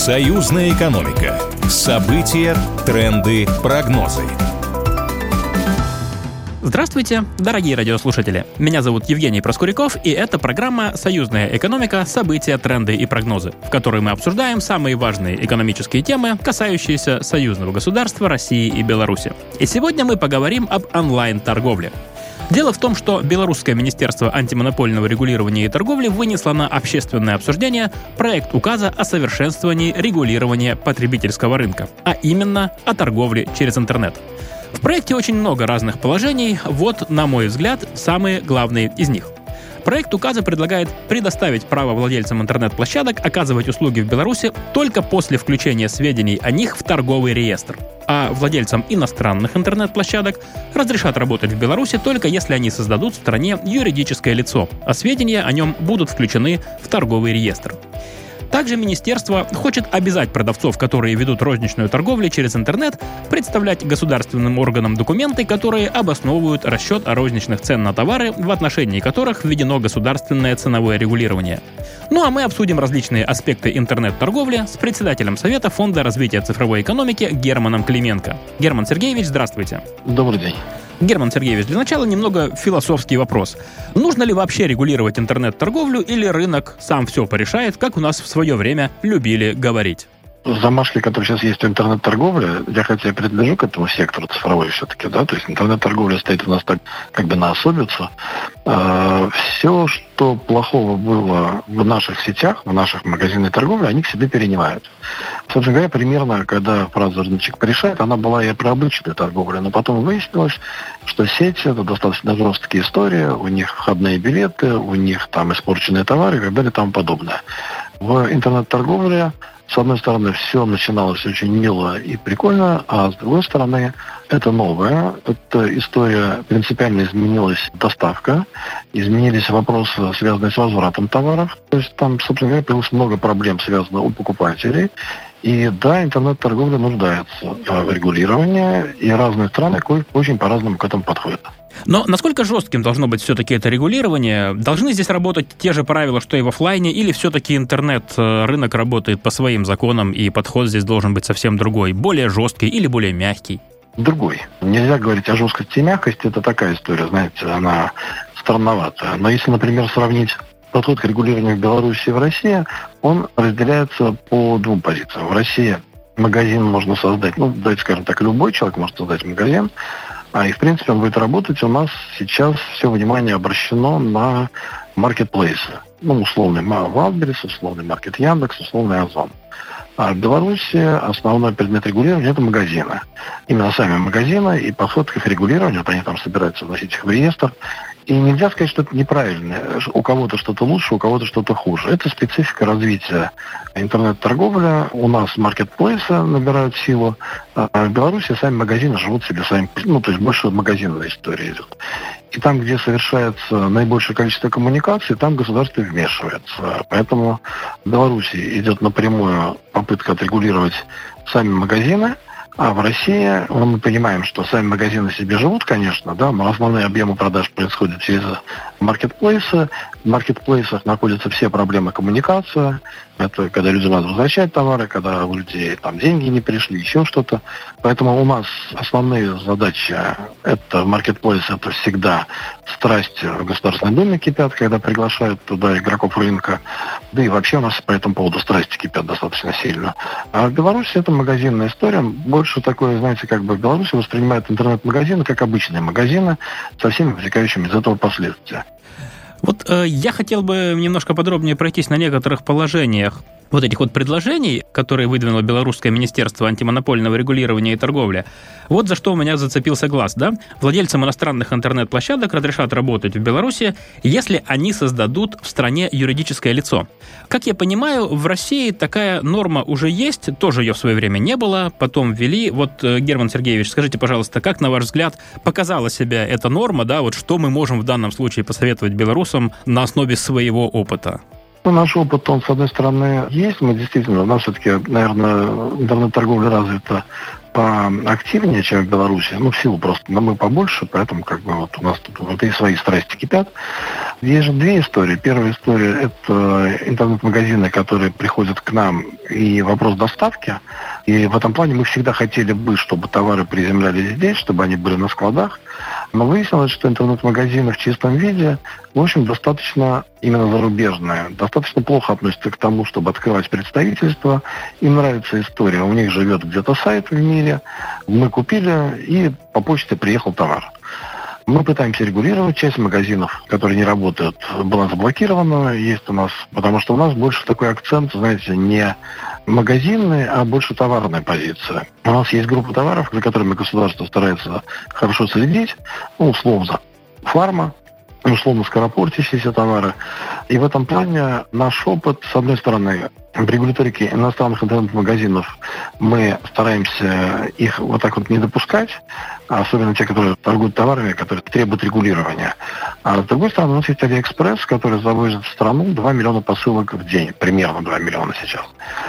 Союзная экономика. События, тренды, прогнозы. Здравствуйте, дорогие радиослушатели. Меня зовут Евгений Проскуряков, и это программа «Союзная экономика. События, тренды и прогнозы», в которой мы обсуждаем самые важные экономические темы, касающиеся союзного государства России и Беларуси. И сегодня мы поговорим об онлайн-торговле. Дело в том, что Белорусское министерство антимонопольного регулирования и торговли вынесло на общественное обсуждение проект указа о совершенствовании регулирования потребительского рынка, а именно о торговле через интернет. В проекте очень много разных положений, вот, на мой взгляд, самые главные из них. Проект указа предлагает предоставить право владельцам интернет-площадок оказывать услуги в Беларуси только после включения сведений о них в торговый реестр. А владельцам иностранных интернет-площадок разрешат работать в Беларуси только если они создадут в стране юридическое лицо, а сведения о нем будут включены в торговый реестр. Также министерство хочет обязать продавцов, которые ведут розничную торговлю через интернет, представлять государственным органам документы, которые обосновывают расчет розничных цен на товары, в отношении которых введено государственное ценовое регулирование. Ну а мы обсудим различные аспекты интернет-торговли с председателем Совета Фонда развития цифровой экономики Германом Клименко. Герман Сергеевич, здравствуйте. Добрый день. Герман Сергеевич, для начала немного философский вопрос. Нужно ли вообще регулировать интернет-торговлю или рынок сам все порешает, как у нас в свое время любили говорить? Замашки, которые сейчас есть в интернет-торговле, я хотя принадлежу к этому сектору цифровой все-таки, да, то есть интернет-торговля стоит у нас так как бы на особицу. Все, что плохого было в наших сетях, в наших магазинной торговле, они к себе перенимают. Собственно говоря, примерно, когда фраза «рыночек порешает», она была и про обычную торговлю, но потом выяснилось, что сеть — это достаточно жесткие истории, у них входные билеты, у них там испорченные товары и так далее и тому подобное. В интернет-торговле, с одной стороны, все начиналось очень мило и прикольно, а с другой стороны, это новое. Эта история принципиально изменилась доставка, изменились вопросы, связанные с возвратом товаров. То есть там, собственно говоря, появилось много проблем, связанных у покупателей. И да, интернет-торговля нуждается в регулировании, и разные страны очень по-разному к этому подходят. Но насколько жестким должно быть все-таки это регулирование? Должны здесь работать те же правила, что и в офлайне, или все-таки интернет-рынок работает по своим законам, и подход здесь должен быть совсем другой, более жесткий или более мягкий? Другой. Нельзя говорить о жесткости и мягкости, это такая история, знаете, она странноватая. Но если, например, сравнить подход к регулированию в Беларуси и в России, он разделяется по двум позициям. В России магазин можно создать, давайте скажем так, любой человек может создать магазин, и, в принципе, он будет работать. У нас сейчас все внимание обращено на маркетплейсы. Условный Wildberries, условный Маркет Яндекс, условный Озон. А в Беларуси основной предмет регулирования – это магазины. Именно сами магазины и подход к их регулированию, они там собираются вносить их в реестр. И нельзя сказать, что это неправильно. У кого-то что-то лучше, у кого-то что-то хуже. Это специфика развития интернет-торговли. У нас маркетплейсы набирают силу, а в Беларуси сами магазины живут себе сами. То есть больше магазинная история идет. И там, где совершается наибольшее количество коммуникаций, там государство вмешивается. Поэтому в Беларуси идет напрямую попытка отрегулировать сами магазины. А в России мы понимаем, что сами магазины себе живут, конечно, да, но основные объемы продаж происходят через маркетплейсы. В маркетплейсах находятся все проблемы коммуникации. Это когда людям надо возвращать товары, когда у людей там деньги не пришли, еще что-то. Поэтому у нас основные задачи — это маркетплейсы, это всегда страсти в Государственной Думе кипят, когда приглашают туда игроков рынка. Да и вообще у нас по этому поводу страсти кипят достаточно сильно. А в Беларуси это магазинная история. Больше такое, знаете, как бы в Беларуси воспринимают интернет-магазины как обычные магазины со всеми вытекающими из этого последствия. Вот я хотел бы немножко подробнее пройтись на некоторых положениях вот этих вот предложений, которые выдвинуло Белорусское министерство антимонопольного регулирования и торговли. Вот за что у меня зацепился глаз, да? Владельцам иностранных интернет-площадок разрешат работать в Беларуси, если они создадут в стране юридическое лицо. Как я понимаю, в России такая норма уже есть, тоже ее в свое время не было, потом ввели. Вот, Герман Сергеевич, скажите, пожалуйста, как, на ваш взгляд, показала себя эта норма, да? Вот что мы можем в данном случае посоветовать белорусам на основе своего опыта? Наш опыт, он, с одной стороны, есть. Мы действительно, у нас все-таки, наверное, интернет-торговля развита поактивнее, чем в Беларуси. В силу просто, мы побольше, поэтому у нас тут внутри свои страсти кипят. Есть же две истории. Первая история – это интернет-магазины, которые приходят к нам, и вопрос доставки. И в этом плане мы всегда хотели бы, чтобы товары приземлялись здесь, чтобы они были на складах. Но выяснилось, что интернет-магазины в чистом виде, в общем, достаточно именно зарубежные, достаточно плохо относятся к тому, чтобы открывать представительство. Им нравится история. У них живет где-то сайт в мире. Мы купили, и по почте приехал товар. Мы пытаемся регулировать. Часть магазинов, которые не работают, была заблокирована. Есть у нас, потому что у нас больше такой акцент, знаете, не магазинный, а больше товарная позиция. У нас есть группа товаров, за которыми государство старается хорошо следить. Условно, фарма, условно, скоропортящиеся товары. И в этом плане наш опыт, с одной стороны, в регуляторике иностранных интернет-магазинов мы стараемся их вот так вот не допускать, особенно те, которые торгуют товарами, которые требуют регулирования. А с другой стороны, у нас есть Алиэкспресс, который завозит в страну 2 миллиона посылок в день, примерно 2 миллиона сейчас.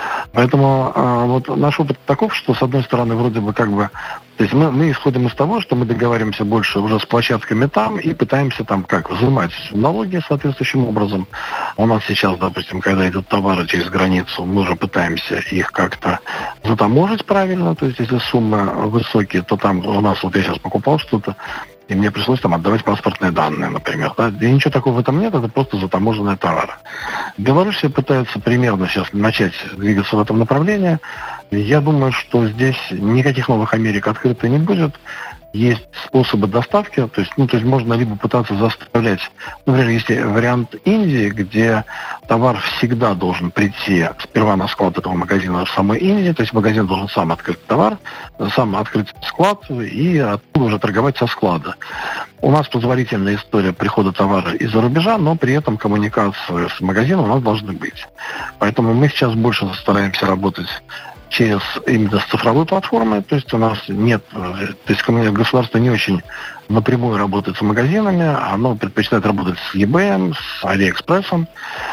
Поэтому наш опыт таков, что, с одной стороны, вроде бы то есть мы исходим из того, что мы договариваемся больше уже с площадками там и пытаемся там взимать налоги соответствующим образом. У нас сейчас, допустим, когда идут товары через границу, мы уже пытаемся их как-то затаможить правильно. То есть если суммы высокие, то там у нас, я сейчас покупал что-то, и мне пришлось отдавать паспортные данные, например. Да? И ничего такого в этом нет, это просто затаможенные товары. Белоруссия пытается примерно сейчас начать двигаться в этом направлении. Я думаю, что здесь никаких новых Америк открыто не будет. Есть способы доставки, то есть можно либо пытаться заставлять, например, есть вариант Индии, где товар всегда должен прийти сперва на склад этого магазина в самой Индии, то есть магазин должен сам открыть товар, сам открыть склад и оттуда уже торговать со склада. У нас позволительная история прихода товара из-за рубежа, но при этом коммуникации с магазином у нас должны быть. Поэтому мы сейчас больше стараемся работать через именно цифровой платформы, то есть у нас нет, то есть государство не очень напрямую работает с магазинами, оно предпочитает работать с eBay, с Алиэкспрессом.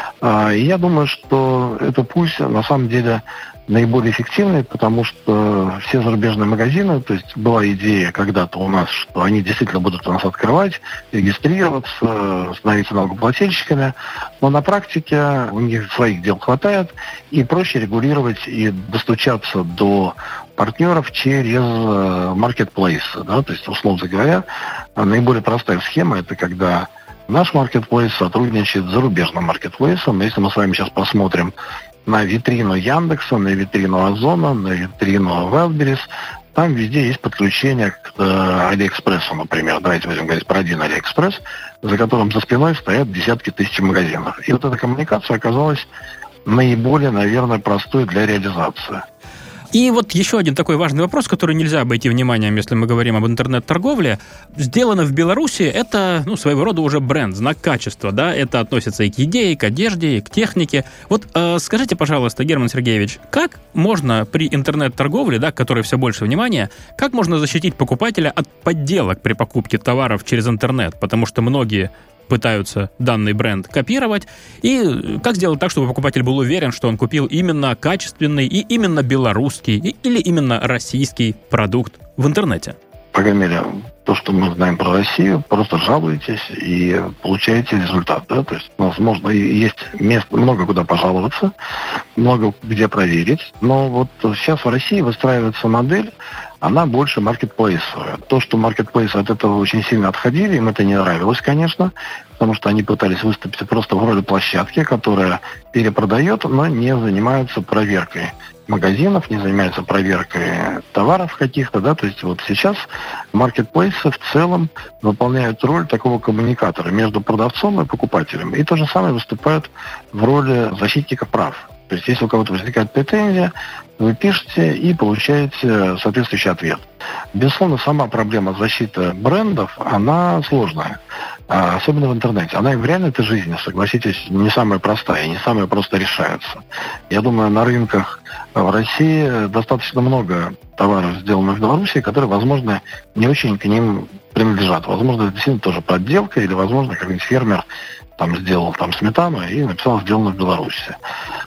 И я думаю, что это путь на самом деле наиболее эффективный, потому что все зарубежные магазины, то есть была идея когда-то у нас, что они действительно будут у нас открывать, регистрироваться, становиться налогоплательщиками, но на практике у них своих дел хватает, и проще регулировать и достучаться до партнеров через маркетплейсы. Да? То есть, условно говоря, наиболее простая схема – это когда наш маркетплейс сотрудничает с зарубежным маркетплейсом. Если мы с вами сейчас посмотрим на витрину Яндекса, на витрину Озона, на витрину Wildberries, там везде есть подключение к Алиэкспрессу, например. Давайте будем говорить про один Алиэкспресс, за которым за спиной стоят десятки тысяч магазинов. И вот эта коммуникация оказалась наиболее, наверное, простой для реализации. И вот еще один такой важный вопрос, который нельзя обойти вниманием, если мы говорим об интернет-торговле. Сделано в Беларуси — это, своего рода уже бренд, знак качества, да? Это относится и к еде, и к одежде, и к технике. Вот скажите, пожалуйста, Герман Сергеевич, как можно при интернет-торговле, да, к которой все больше внимания, как можно защитить покупателя от подделок при покупке товаров через интернет? Потому что многие пытаются данный бренд копировать. И как сделать так, чтобы покупатель был уверен, что он купил именно качественный и именно белорусский или именно российский продукт в интернете? По крайней мере, то, что мы знаем про Россию, просто жалуетесь и получаете результат. Да? То есть, возможно, есть мест много куда пожаловаться, много где проверить. Но вот сейчас в России выстраивается модель, она больше маркетплейсовая. То, что маркетплейсы от этого очень сильно отходили, им это не нравилось, конечно, потому что они пытались выступить просто в роли площадки, которая перепродает, но не занимается проверкой магазинов, не занимается проверкой товаров каких-то, да, то есть вот сейчас маркетплейсы в целом выполняют роль такого коммуникатора между продавцом и покупателем. И то же самое выступают в роли защитника прав. То есть если у кого-то возникает претензия, вы пишете и получаете соответствующий ответ. Безусловно, сама проблема защиты брендов, она сложная, особенно в интернете. Она и в реальной жизни, согласитесь, не самая простая и не самая просто решается. Я думаю, на рынках в России достаточно много товаров, сделанных в Беларуси, которые, возможно, не очень к ним принадлежат. Возможно, это действительно тоже подделка, или, возможно, какой-нибудь фермер сделал сметану и написал «сделано в Беларуси».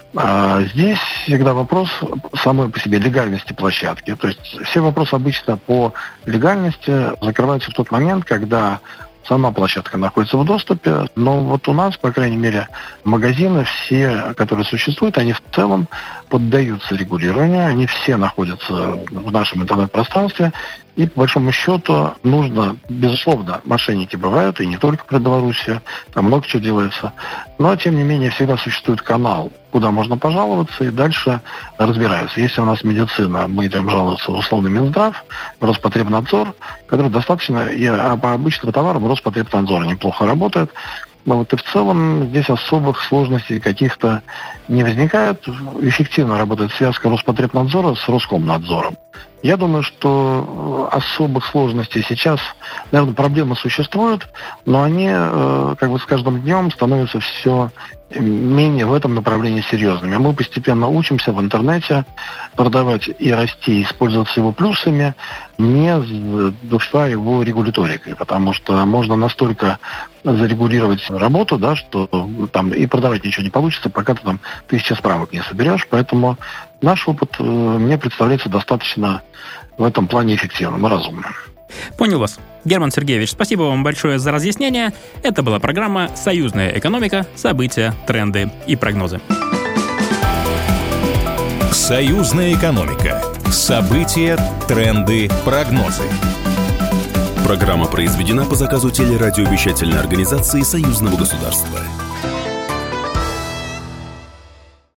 Здесь всегда вопрос самой по себе легальности площадки. То есть все вопросы обычно по легальности закрываются в тот момент, когда сама площадка находится в доступе, но вот у нас, по крайней мере, магазины все, которые существуют, они в целом поддаются регулированию, они все находятся в нашем интернет-пространстве, и по большому счету нужно, безусловно, мошенники бывают, и не только про Белоруссию, там много чего делается, но, тем не менее, всегда существует канал, куда можно пожаловаться, и дальше разбираются. Если у нас медицина, мы идем жаловаться в условный Минздрав, в Роспотребнадзор, который достаточно, и по обычному товару Роспотребнадзор неплохо работает. Но вот и в целом здесь особых сложностей каких-то не возникает. Эффективно работает связка Роспотребнадзора с Роскомнадзором. Я думаю, что особых сложностей сейчас, наверное, проблемы существуют, но они как бы с каждым днем становятся все менее в этом направлении серьезными. Мы постепенно учимся в интернете продавать и расти, использоваться его плюсами, не душевая его регуляторикой, потому что можно настолько зарегулировать работу, да, что там и продавать ничего не получится, пока ты там 1000 справок не соберешь. Поэтому наш опыт мне представляется достаточно в этом плане эффективным и разумным. Понял вас. Герман Сергеевич, спасибо вам большое за разъяснение. Это была программа «Союзная экономика. События, тренды и прогнозы». Союзная экономика. События, тренды, прогнозы. Программа произведена по заказу телерадиовещательной организации Союзного государства.